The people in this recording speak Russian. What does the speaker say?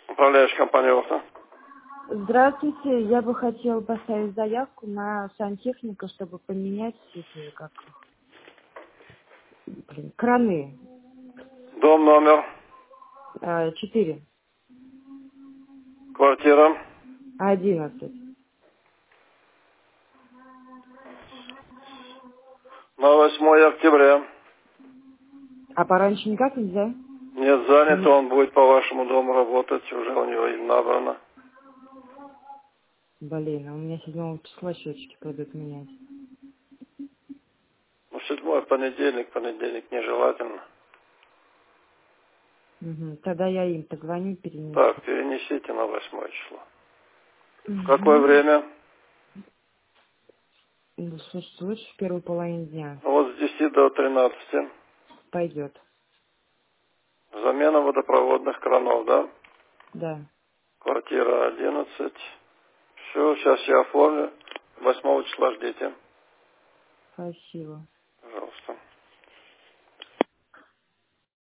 Управляющая компания «Окна». Здравствуйте, я бы хотела поставить заявку на сантехника, чтобы поменять эти, краны. Дом, номер, 4, квартира. 11. На 8 октября. А пораньше никак нельзя? Нет, занят, он будет по вашему дому работать, уже у него им набрано. Блин, а у меня 7 числа счетчики пойдут менять. Ну, 7 понедельник нежелательно. Угу. Тогда я им позвоню, перенесу. Так, перенесите на 8 число. В какое Угу. время? Ну, слушайте, лучше в первой половине дня. Вот с 10 до 13. Пойдет. Замена водопроводных кранов, да? Да. Квартира 11. Все, сейчас я оформлю. 8 числа ждите. Спасибо.